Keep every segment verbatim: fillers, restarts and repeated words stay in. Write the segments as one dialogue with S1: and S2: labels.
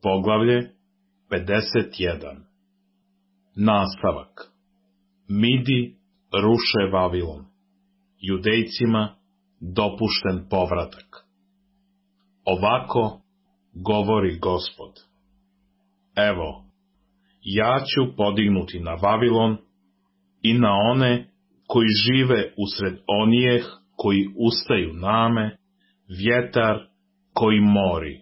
S1: Poglavlje pedeset jedan. Nastavak. Midi ruše Vavilon. Judejcima dopušten povratak. Ovako govori Gospod. Evo, ja ću podignuti na Vavilon i na one koji žive usred onijeh koji ustaju name, vjetar koji mori.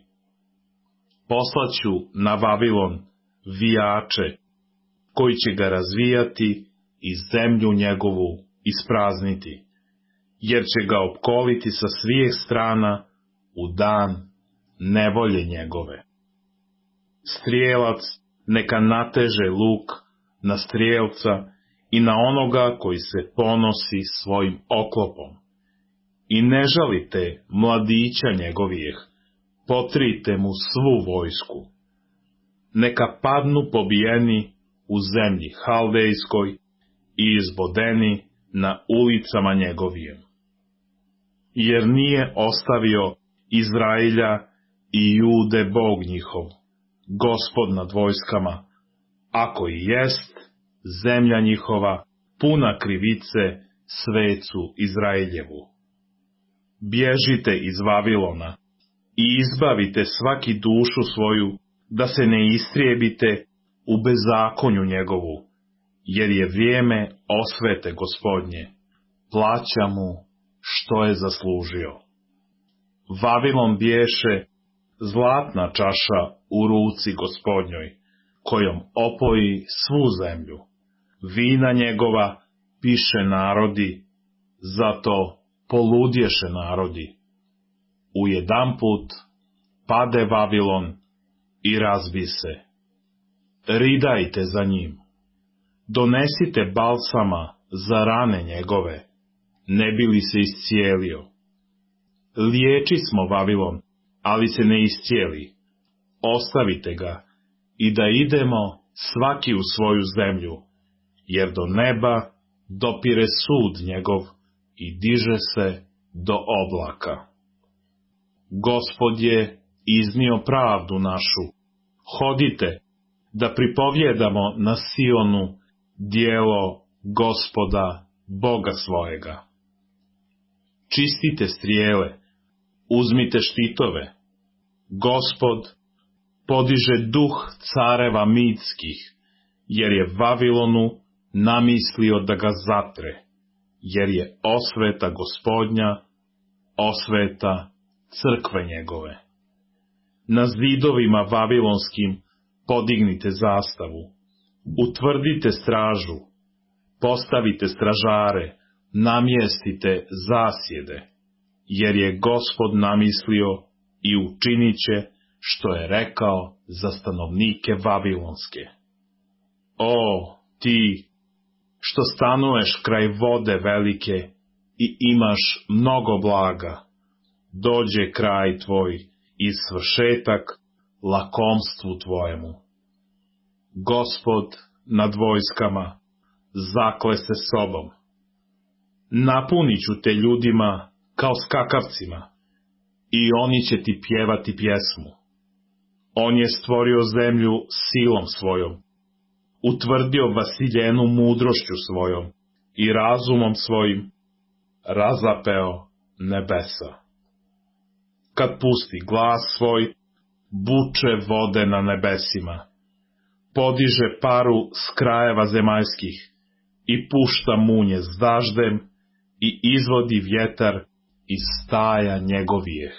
S1: Poslaću na Vavilon vijače koji će ga razvijati i zemlju njegovu isprazniti, jer će ga opkoliti sa svih strana u dan nevolje njegove. Strijelac neka nateže luk na strijelca i na onoga koji se ponosi svojim oklopom. I ne žalite mladića njegovijeh, potrite mu svu vojsku. Neka padnu pobijeni u zemlji Haldejskoj i izbodeni na ulicama njegovijem. Jer nije ostavio Izrailja i Jude Bog njihov, Gospod nad vojskama, ako i jest zemlja njihova puna krivice svecu Izrailjevu. Bježite iz Vavilona i izbavite svaki dušu svoju, da se ne istrijebite u bezakonju njegovu, jer je vrijeme osvete Gospodnje, plaća mu što je zaslužio. Vavilon bješe zlatna čaša u ruci Gospodnjoj, kojom opoji svu zemlju. Vina njegova piše narodi, zato poludješe narodi. Ujedanput pade Vavilon i razbi se. Ridajte za njim. Donesite balsama za rane njegove, ne bi li se iscijelio. Liječi smo Vavilon, ali se ne iscijeli. Ostavite ga i da idemo svaki u svoju zemlju, jer do neba dopire sud njegov i diže se do oblaka. Gospod je iznio pravdu našu. Hodite, da pripovjedamo na Sionu djelo Gospoda, Boga svojega. Čistite strijele, uzmite štitove. Gospod podiže duh careva midskih, jer je Vavilonu namislio da ga zatre, jer je osveta Gospodnja, osveta crkve njegove. Na zidovima vavilonskim podignite zastavu, utvrdite stražu, postavite stražare, namjestite zasjede, jer je Gospod namislio i učinit će što je rekao za stanovnike vavilonske. O, ti, što stanuješ kraj vode velike i imaš mnogo blaga, dođe kraj tvoj i svršetak lakomstvu tvojemu. Gospod nad vojskama zakle se sobom. Napunit ću te ljudima kao skakavcima i oni će ti pjevati pjesmu. On je stvorio zemlju silom svojom, utvrdio Vasiljenu mudrošću svojom i razumom svojim razapeo nebesa. Kad pusti glas svoj, buče vode na nebesima, podiže paru s krajeva zemaljskih i pušta munje s daždem i izvodi vjetar iz staja njegovijeh.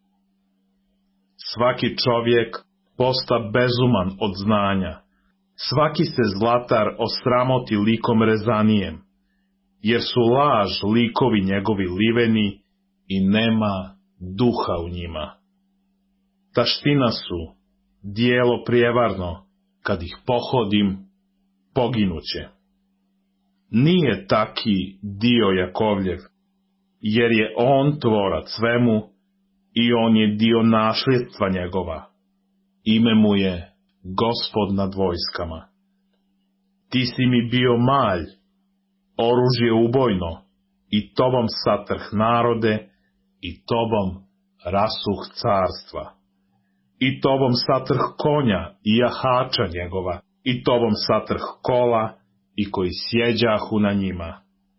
S1: Svaki čovjek posta bezuman od znanja, svaki se zlatar osramoti likom rezanijem, jer su laž likovi njegovi liveni i nema duha u njima. Taština su, dijelo prijevarno, kad ih pohodim, poginuće. Nije taki dio Jakovljev, jer je on tvorac svemu i on je dio nasljedstva njegova. Ime mu je Gospod nad vojskama. Ti si mi bio malj, oružje ubojno, i tobom satrh narode, i tobom rasuh carstva. i tobom satrh konja i jahača njegova, i tobom satrh kola, i koji sjeđahu na njima.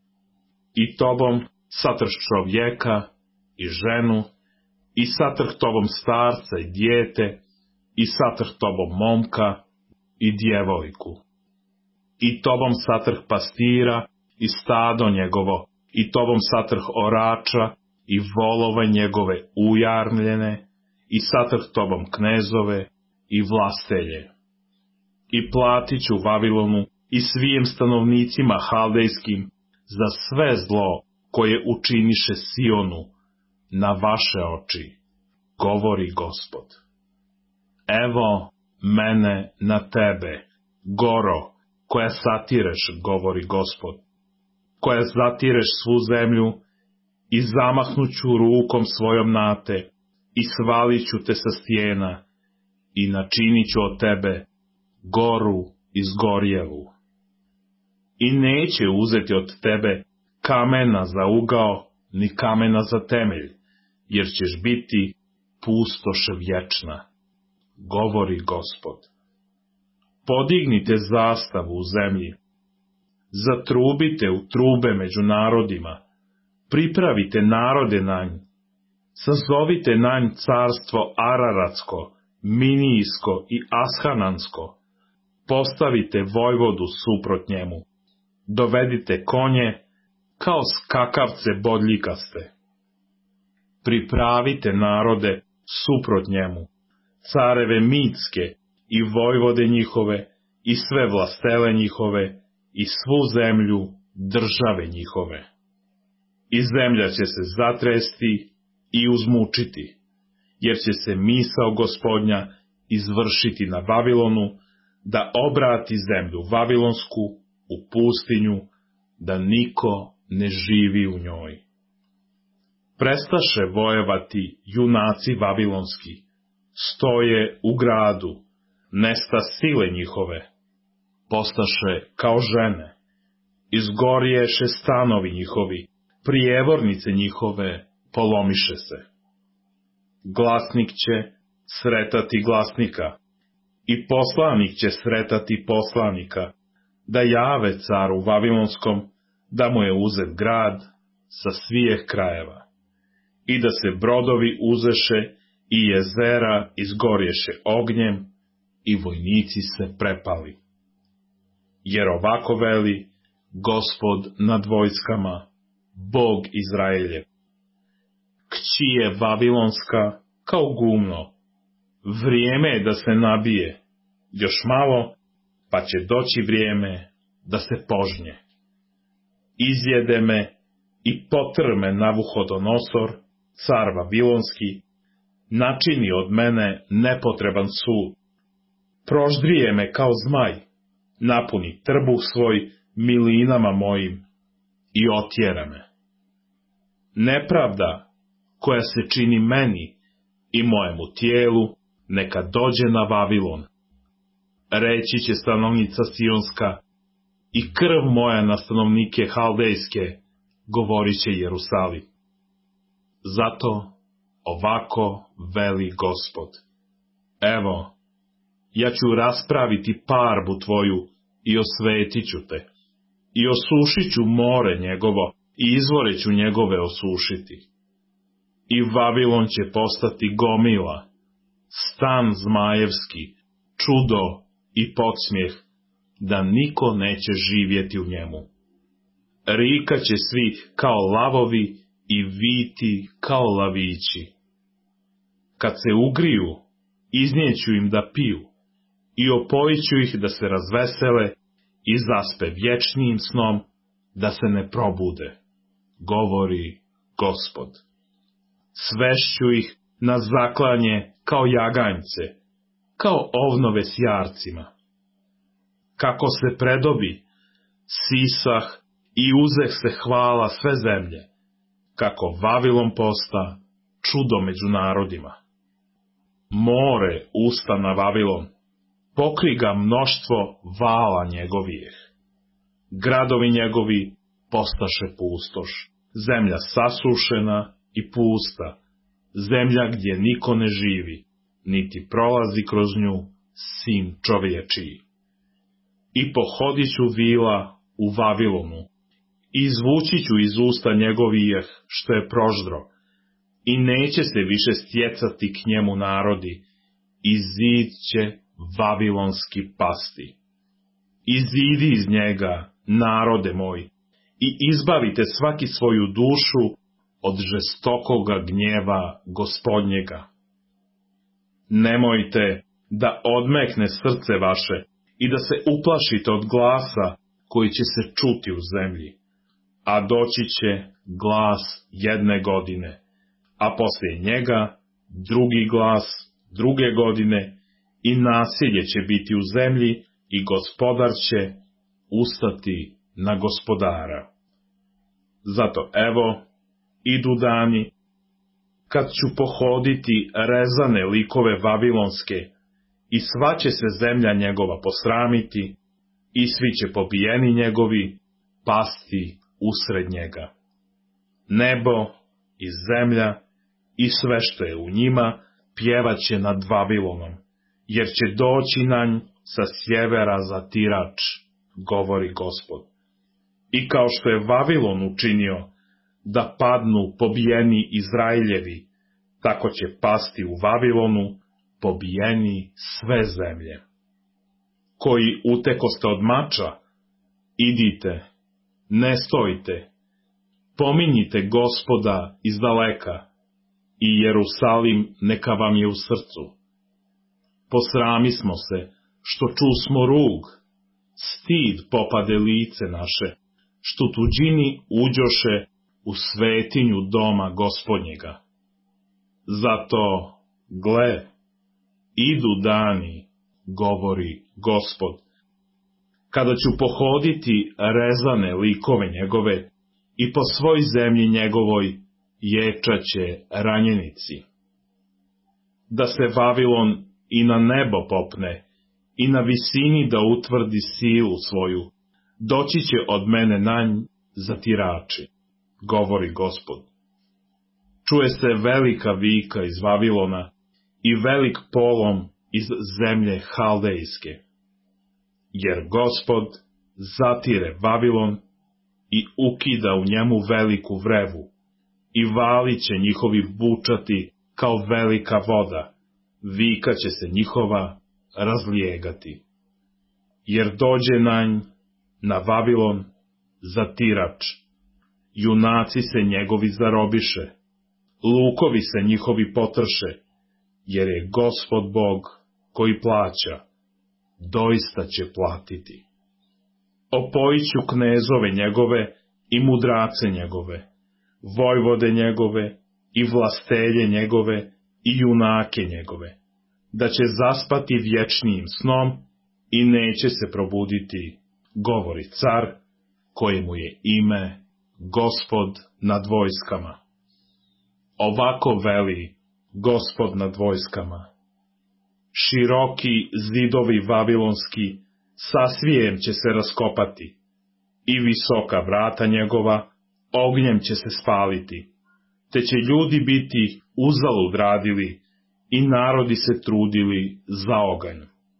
S1: I tobom satrh čovjeka i ženu, i satrh tobom starca i dijete, i satrh tobom momka i djevojku. I tobom satrh pastira i stado njegovo, i tobom satrh orača i volove njegove ujarmljene, i satrh tobom knezove i vlastelje. I platit ću Vavilonu i svijem stanovnicima haldejskim za sve zlo koje učiniše Sionu na vaše oči, govori Gospod. Evo mene na tebe, goro, koja satireš, govori Gospod, koja zatireš svu zemlju, i zamahnuću rukom svojom na te, i svalit ću te sa stijena, i načinit ću od tebe goru izgorjelu. I neće uzeti od tebe kamena za ugao, ni kamena za temelj, jer ćeš biti pustoš vječna, govori Gospod. Podignite zastavu u zemlji, zatrubite u trube među narodima, pripravite narode na nj, sazovite na nj carstvo Araratsko, Minijsko i Ashanansko, postavite vojvodu suprot njemu, dovedite konje kao skakavce bodljikaste. Pripravite narode suprot njemu, careve mitske i vojvode njihove i sve vlastele njihove i svu zemlju države njihove. I zemlja će se zatresti i uzmučiti, jer će se misao Gospodnja izvršiti na Vavilonu, da obrati zemlju Vavilonsku u pustinju, da niko ne živi u njoj. Prestaše vojevati junaci vavilonski, stoje u gradu, nesta sile njihove, postaše kao žene, izgoriješe stanovi njihovi, prijevornice njihove polomiše se. Glasnik će sretati glasnika, i poslanik će sretati poslanika, da jave caru Vavilonskom, da mu je uzet grad sa svih krajeva, i da se brodovi uzeše i jezera izgorješe ognjem, i vojnici se prepali. Jer ovako veli Gospod nad vojskama, Bog Izraeljev: kći je Vavilonska kao gumno, vrijeme je da se nabije, još malo, pa će doći vrijeme da se požnje. Izjede me i potrme Navuhodonosor, car Vavilonski, načini od mene nepotreban sud, proždrije me kao zmaj, napuni trbuh svoj milinama mojim i otjera me. Nepravda koja se čini meni i mojemu tijelu, neka dođe na Vavilon. Reći će stanovnica Sionska, i krv moja na stanovnike Haldejske, govorit će Jerusalim. Zato ovako veli Gospod: evo, ja ću raspraviti parbu tvoju i osvetit ću te, i osušit ću more njegovo, i izvore ću njegove osušiti. I Vavilon će postati gomila, stan zmajevski, čudo i podsmijeh, da niko neće živjeti u njemu. Rika će svi kao lavovi i viti kao lavići. Kad se ugriju, iznijeću im da piju, i opojit ću ih da se razvesele i zaspe vječnim snom, da se ne probude, govori Gospod. Svešću ih na zaklanje kao jaganjce, kao ovnove s jarcima. Kako se predobi, sisah i uzeh se hvala sve zemlje, kako Vavilon posta čudo među narodima. More usta na Vavilon, pokri ga mnoštvo vala njegovijeh. Gradovi njegovi postaše pustoš, zemlja sasušena i pusta, zemlja gdje niko ne živi, niti prolazi kroz nju sin čovječiji. I pohodit ću vila u Vavilonu, i izvući ću iz usta njegovijeh što je proždro, i neće se više stjecati k njemu narodi, i zid će vavilonski pasti. Izidi iz njega, narode moj, i izbavite svaki svoju dušu od žestokoga gnjeva Gospodnjega. Nemojte da odmekne srce vaše i da se uplašite od glasa koji će se čuti u zemlji, a doći će glas jedne godine, a poslije njega drugi glas druge godine, i nasilje će biti u zemlji i gospodar će ustati na gospodara. Zato evo, idu dani, kad ću pohoditi rezane likove vavilonske, i sva će se zemlja njegova posramiti, i svi će pobijeni njegovi pasti usred njega. Nebo i zemlja i sve što je u njima pjevaće nad Vavilonom, jer će doći na nj sa sjevera zatirač, govori Gospod. I kao što je Vavilon učinio da padnu pobijeni Izraeljevi, tako će pasti u Vavilonu pobijeni sve zemlje. Koji utekoste od mača, idite, ne stojite, pominjite Gospoda iz daleka, i Jerusalim neka vam je u srcu. Posrami smo se, što čusmo rug, stid popade lice naše, što tuđini uđoše u svetinju doma Gospodnjega. Zato, gle, idu dani, govori Gospod, kada ću pohoditi rezane likove njegove i po svoj zemlji njegovoj ječaće ranjenici. Da se Vavilon i na nebo popne i na visini da utvrdi silu svoju, doći će od mene na nj zatirači, govori Gospod. Čuje se velika vika iz Vavilona i velik polom iz zemlje Haldejske, jer Gospod zatire Vavilon i ukida u njemu veliku vrevu, i valit će njihovi bučati kao velika voda, vika će se njihova razlijegati. Jer dođe na nj, na Vavilon, zatirač, junaci se njegovi zarobiše, lukovi se njihovi potrše, jer je Gospod Bog koji plaća, doista će platiti. Opojiću knezove njegove i mudrace njegove, vojvode njegove i vlastelje njegove i junake njegove, da će zaspati vječnijim snom i neće se probuditi, govori car, kojemu je ime Gospod nad vojskama. Ovako veli Gospod nad vojskama: široki zidovi vavilonski sasvijem će se raskopati, i visoka vrata njegova ognjem će se spaliti, te će ljudi biti uzalud radili i narodi se trudili za oganj.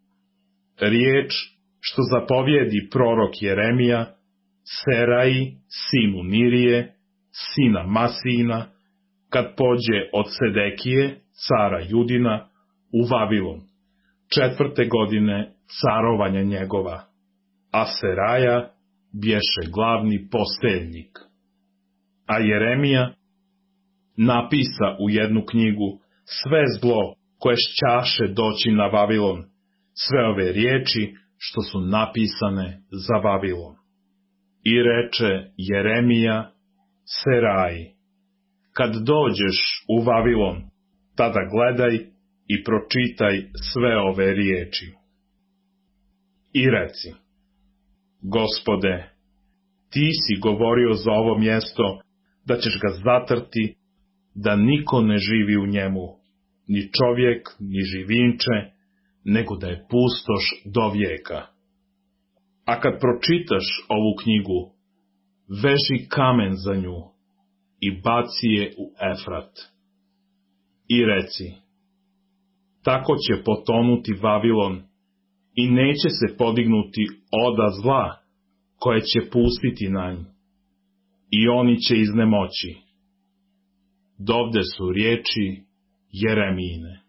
S1: Riječ što zapovjedi prorok Jeremija, Seraji, sinu Nirije, sina Masina, kad pođe od Sedekije, cara Judina, u Vavilon, četvrte godine carovanja njegova, a Seraja bješe glavni posteljnik. A Jeremija napisa u jednu knjigu sve zlo koje šćaše doći na Vavilon, sve ove riječi što su napisane za Vavilon. I reče Jeremija Seraji: kad dođeš u Vavilon, tada gledaj i pročitaj sve ove riječi. I reci: Gospode, ti si govorio za ovo mjesto da ćeš ga zatrti, da niko ne živi u njemu, ni čovjek, ni živinče, nego da je pustoš do vijeka. A kad pročitaš ovu knjigu, veži kamen za nju i baci je u Efrat. I reci: tako će potonuti Vavilon i neće se podignuti oda zla koje će pustiti na nj. I oni će iznemoći. Dovde su riječi Jeremijine.